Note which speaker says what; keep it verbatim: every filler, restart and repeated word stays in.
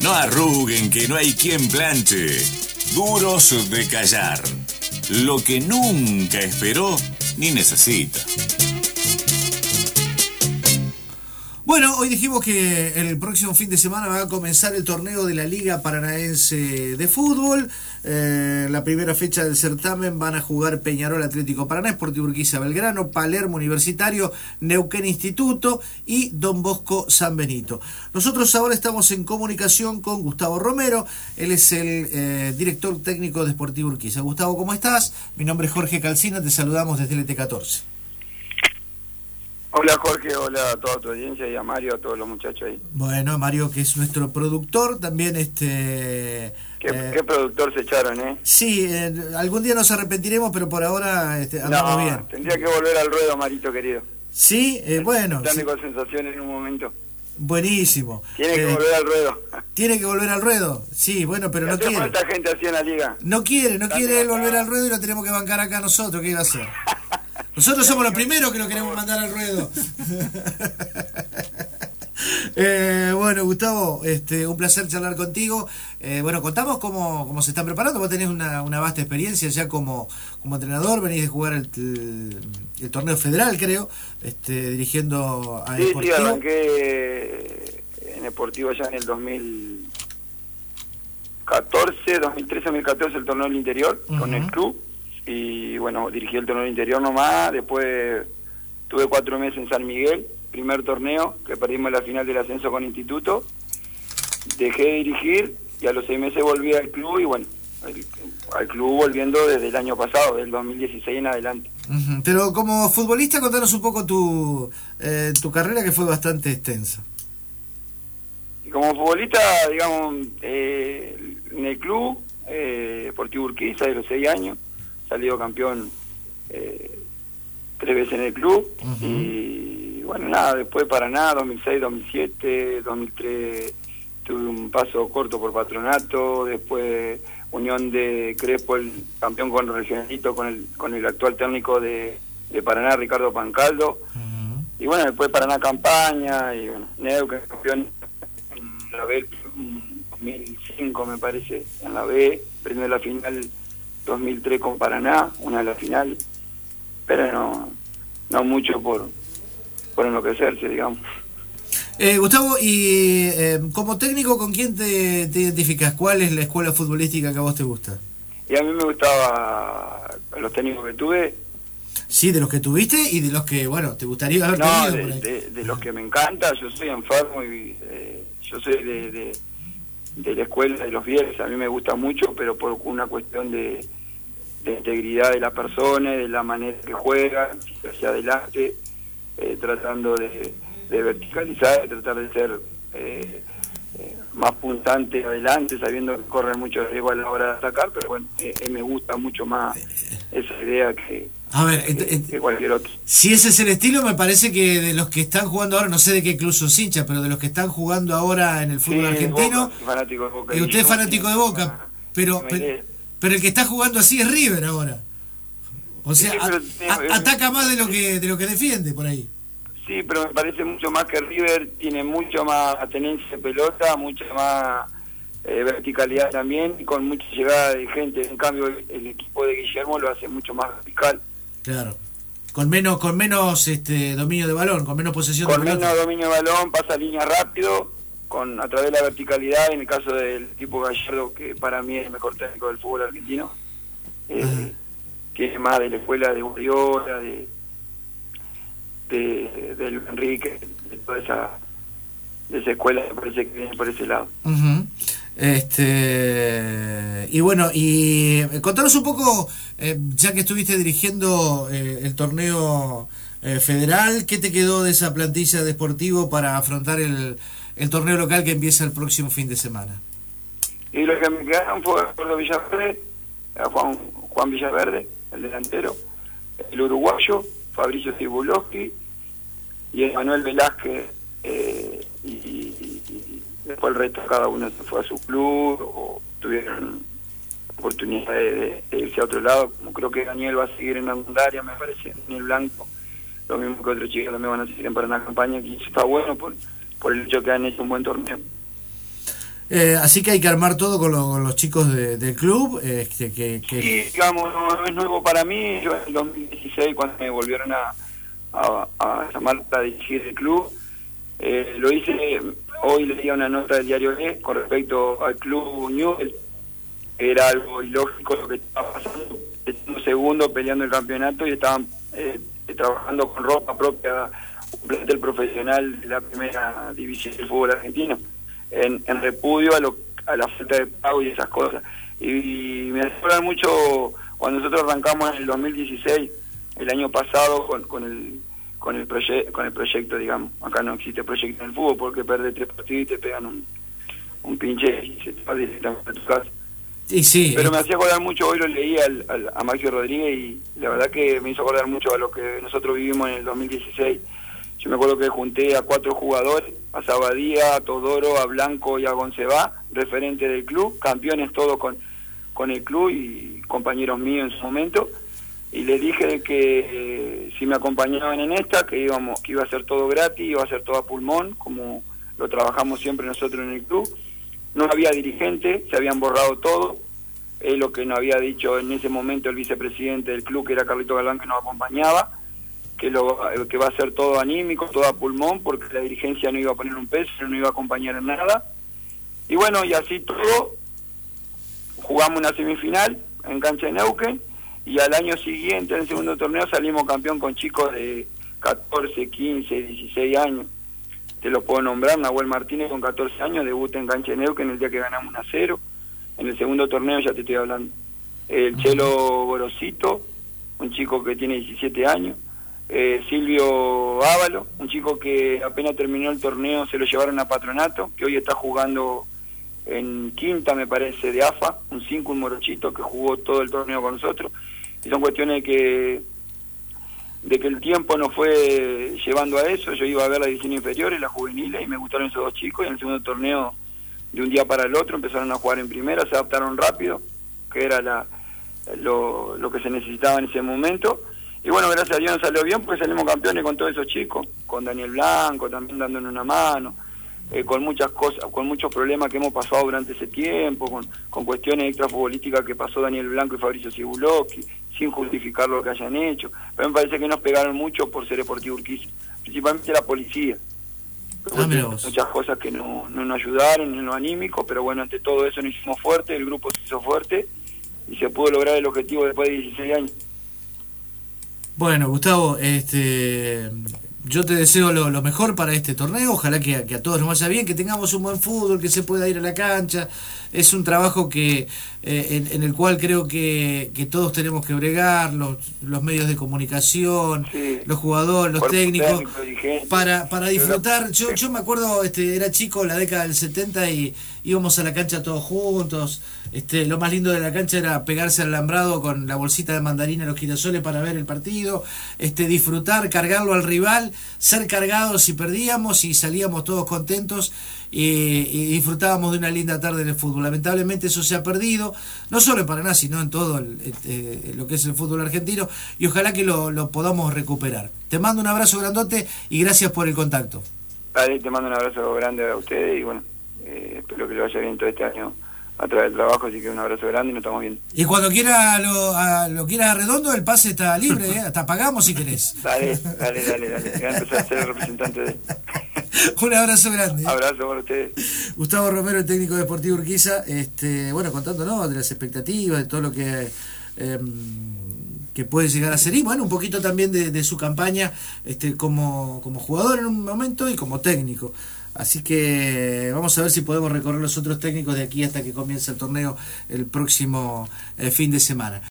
Speaker 1: No arruguen, que no hay quien planche. Duros de callar. Lo que nunca esperó ni necesita.
Speaker 2: Bueno, hoy dijimos que el próximo fin de semana va a comenzar el torneo de la Liga Paranaense de Fútbol. Eh, la primera fecha del certamen van a jugar Peñarol Atlético Paraná, Sportivo Urquiza Belgrano, Palermo Universitario, Neuquén Instituto y Don Bosco San Benito. Nosotros ahora estamos en comunicación con Gustavo Romero, él es el eh, director técnico de Sportivo Urquiza. Gustavo, ¿cómo estás? Mi nombre es Jorge Calcina, te saludamos desde L T catorce.
Speaker 3: Hola Jorge, hola a toda tu audiencia y a Mario, a todos los muchachos ahí.
Speaker 2: Bueno, Mario, que es nuestro productor, también este...
Speaker 3: ¿Qué,
Speaker 2: eh,
Speaker 3: ¿qué productor se echaron, eh?
Speaker 2: Sí, eh, algún día nos arrepentiremos, pero por ahora este, andamos
Speaker 3: no,
Speaker 2: bien.
Speaker 3: Tendría que volver al ruedo, Marito querido.
Speaker 2: Sí, eh, bueno.
Speaker 3: Dame
Speaker 2: sí.
Speaker 3: con sensaciones en un momento.
Speaker 2: Buenísimo.
Speaker 3: Tiene
Speaker 2: eh,
Speaker 3: que volver al ruedo.
Speaker 2: Tiene que volver al ruedo. Sí, bueno, pero no
Speaker 3: hace
Speaker 2: quiere.
Speaker 3: falta gente así en la liga.
Speaker 2: No quiere, no
Speaker 3: Dale
Speaker 2: quiere él
Speaker 3: acá.
Speaker 2: volver al ruedo y lo tenemos que bancar acá nosotros. ¿Qué iba a hacer? Nosotros somos los primeros que lo queremos mandar al ruedo. eh, bueno, Gustavo, este, un placer charlar contigo. Eh, bueno, contamos cómo, cómo se están preparando. Vos tenés una, una vasta experiencia ya como, como entrenador. Venís de jugar el, el, el torneo federal, creo, este, dirigiendo a
Speaker 3: Sí, sí,
Speaker 2: Sportivo.
Speaker 3: arranqué en Deportivo ya en el dos mil catorce, dos mil trece, dos mil catorce el torneo del interior, uh-huh, con el club. Y bueno, dirigí el torneo del interior nomás. Después tuve cuatro meses en San Miguel, primer torneo, que perdimos la final del ascenso con Instituto. Dejé de dirigir y a los seis meses volví al club y bueno, el, al club volviendo desde el año pasado, del dos mil dieciséis en adelante.
Speaker 2: Uh-huh. Pero como futbolista, contanos un poco tu, eh, tu carrera, que fue bastante extensa.
Speaker 3: Y como futbolista, digamos, eh, en el club, eh, Sportivo Urquiza, de los seis años, salido campeón eh, tres veces en el club. Uh-huh. Y bueno, nada, después Paraná, dos mil seis, dos mil siete, dos mil tres tuve un paso corto por Patronato, después Unión de Crespo, el campeón con Regionalito, con el con el actual técnico de, de Paraná, Ricardo Pancaldo. Uh-huh. Y bueno, después Paraná Campaña, y bueno, Neuquén campeón en la B, dos mil cinco me parece, en la B, primero la final dos mil tres con Paraná, una de las finales, pero no no mucho por por enloquecerse, digamos.
Speaker 2: Eh, Gustavo, y eh, como técnico, ¿con quién te, te identificas? ¿Cuál es la escuela futbolística que a vos te gusta?
Speaker 3: Y a mí me gustaba los técnicos que tuve.
Speaker 2: Sí, de los que tuviste y de los que, bueno, te gustaría haber
Speaker 3: no,
Speaker 2: tenido.
Speaker 3: De,
Speaker 2: por ahí.
Speaker 3: De, de los que me encanta. Yo soy enfermo y eh, yo soy de, de, de la escuela de los Bielsa. A mí me gusta mucho, pero por una cuestión de, de integridad de la persona, de la manera que juega, hacia adelante, eh, tratando de, de verticalizar, de tratar de ser eh, eh, más puntante adelante, sabiendo que corren mucho riesgo a la hora de atacar, pero bueno, eh, eh, me gusta mucho más esa idea que,
Speaker 2: a ver,
Speaker 3: que,
Speaker 2: ent-
Speaker 3: que cualquier otro.
Speaker 2: Si ese es el estilo, me parece que de los que están jugando ahora, no sé de qué club sos hincha, pero de los que están jugando ahora en el fútbol
Speaker 3: sí,
Speaker 2: argentino,
Speaker 3: Boca, fanático de Boca,
Speaker 2: y usted es fanático de Boca, pero, pero, pero el que está jugando así es River ahora. O sea,
Speaker 3: sí, pero,
Speaker 2: a, a, ataca más de lo que de lo que defiende por ahí.
Speaker 3: Sí, pero me parece mucho más que River tiene mucho más tenencia de pelota, mucha más eh, verticalidad también, y con mucha llegada de gente. En cambio, el, el equipo de Guillermo lo hace mucho más vertical.
Speaker 2: Claro. Con menos con menos este dominio de balón, con menos posesión
Speaker 3: con
Speaker 2: de pelota.
Speaker 3: Con menos dominio de balón, pasa línea rápido, con a través de la verticalidad. En el caso del tipo Gallardo, que para mí es el mejor técnico del fútbol argentino, eh, tiene más de la escuela de Guardiola, de de, de Luis Enrique, de toda esa de esa escuela, me parece que viene por ese lado.
Speaker 2: Uh-huh. Este y bueno, y contanos un poco, eh, ya que estuviste dirigiendo eh, el torneo eh, federal, ¿qué te quedó de esa plantilla de Sportivo para afrontar el, el torneo local que empieza el próximo fin de semana?
Speaker 3: Y lo que me quedaron fue Eduardo Villaverde, Juan, Juan Villaverde, el delantero, el uruguayo, Fabricio Cibulowski y Emanuel Velázquez, eh, y, y, y después el resto cada uno se fue a su club o tuvieron oportunidad de, de irse a otro lado, como creo que Daniel va a seguir en Argundaria, me parece, Daniel Blanco, lo mismo que otros chicos también van a seguir en Paraná Campaña, que está bueno por, por el hecho que han hecho un buen torneo.
Speaker 2: Eh, así que hay que armar todo con, lo, con los chicos de, del club. Eh, que, que, que...
Speaker 3: Sí, digamos, no, no es nuevo para mí. Yo en el dos mil dieciséis, cuando me volvieron a, a, a llamar para dirigir el club, eh, lo hice. Hoy leía una nota del diario E con respecto al club Newell. Era algo ilógico lo que estaba pasando. Un segundo peleando el campeonato y estaban eh, trabajando con ropa propia, un plantel profesional de la primera división del fútbol argentino, en, en repudio a, lo, a la falta de pago y esas cosas. Y, y me acuerdo mucho cuando nosotros arrancamos en el dos mil dieciséis, el año pasado, con, con el con el, proye con el proyecto, digamos. Acá no existe proyecto en el fútbol porque perdés tres partidos y te pegan un, un pinche y se te va directamente a tu casa.
Speaker 2: Y sí,
Speaker 3: pero
Speaker 2: eh.
Speaker 3: me hacía acordar mucho, hoy lo leí al, al, a Maxi Rodríguez y la verdad que me hizo acordar mucho a lo que nosotros vivimos en el dos mil dieciséis. Yo me acuerdo que junté a cuatro jugadores, a Sabadía, a Todoro, a Blanco y a Goncebá, referentes del club, campeones todos con, con el club y compañeros míos en su momento, y les dije de que eh, si me acompañaban en esta, que íbamos, que iba a ser todo gratis, iba a ser todo a pulmón, como lo trabajamos siempre nosotros en el club. No había dirigente, se habían borrado todo, es lo que nos había dicho en ese momento el vicepresidente del club, que era Carlito Galván, que nos acompañaba, que lo que va a ser todo anímico, todo a pulmón, porque la dirigencia no iba a poner un peso, no iba a acompañar en nada. Y bueno, y así todo, jugamos una semifinal en cancha de Neuquén, y al año siguiente, en el segundo torneo, salimos campeón con chicos de catorce, quince, dieciséis años. Te lo puedo nombrar: Nahuel Martínez con catorce años, debuta en cancha de Neuquén el día que ganamos uno a cero. En el segundo torneo ya te estoy hablando. El Chelo Gorosito, un chico que tiene diecisiete años. Eh, Silvio Ávalo, un chico que apenas terminó el torneo se lo llevaron a Patronato, que hoy está jugando en quinta, me parece, de A F A, un cinco, un morochito que jugó todo el torneo con nosotros. Y son cuestiones que de que el tiempo nos fue llevando a eso. Yo iba a ver la división inferior y la juvenil y me gustaron esos dos chicos, y en el segundo torneo, de un día para el otro, empezaron a jugar en primera, se adaptaron rápido, que era la lo, lo que se necesitaba en ese momento. Y bueno, gracias a Dios nos salió bien, porque salimos campeones con todos esos chicos, con Daniel Blanco también dándonos una mano, eh, con muchas cosas, con muchos problemas que hemos pasado durante ese tiempo, con, con cuestiones extrafutbolísticas que pasó Daniel Blanco y Fabricio Cibulocchi, sin justificar lo que hayan hecho. Pero me parece que nos pegaron mucho por ser Deportivo Urquiza, principalmente la policía.
Speaker 2: Ah,
Speaker 3: muchas cosas que no, no nos ayudaron en lo anímico, pero bueno, ante todo eso nos hicimos fuerte, el grupo se hizo fuerte y se pudo lograr el objetivo después de dieciséis años.
Speaker 2: Bueno, Gustavo, este, yo te deseo lo, lo mejor para este torneo. Ojalá que, que a todos nos vaya bien, que tengamos un buen fútbol, que se pueda ir a la cancha. Es un trabajo que eh, en, en el cual creo que, que todos tenemos que bregar, los, los medios de comunicación, sí, los jugadores, los técnicos, técnico, para, para disfrutar. Yo, yo me acuerdo, este, era chico en la década del setenta y íbamos a la cancha todos juntos. Este, lo más lindo de la cancha era pegarse al alambrado con la bolsita de mandarina y los girasoles para ver el partido, este, disfrutar, cargarlo al rival, ser cargados si perdíamos y salíamos todos contentos y, y disfrutábamos de una linda tarde en el fútbol. Lamentablemente eso se ha perdido, no solo en Paraná, sino en todo el, este, lo que es el fútbol argentino, y ojalá que lo, lo podamos recuperar. Te mando un abrazo grandote y gracias por el contacto.
Speaker 3: Dale, te mando un abrazo grande a ustedes y bueno, eh, espero que le vaya bien todo este año a través del trabajo, así que un abrazo grande y nos estamos viendo.
Speaker 2: Y cuando quiera lo, a, lo quiera redondo, el pase está libre, ¿eh? Hasta pagamos si querés.
Speaker 3: Dale, dale, dale, dale. Voy a empezar a ser el representante de...
Speaker 2: Un abrazo grande.
Speaker 3: Abrazo por ustedes.
Speaker 2: Gustavo Romero, el técnico deportivo Urquiza, este, bueno, contándonos de las expectativas, de todo lo que eh, que puede llegar a ser, y bueno, un poquito también de, de su campaña este, como, como jugador en un momento y como técnico. Así que vamos a ver si podemos recorrer los otros técnicos de aquí hasta que comience el torneo el próximo eh, fin de semana.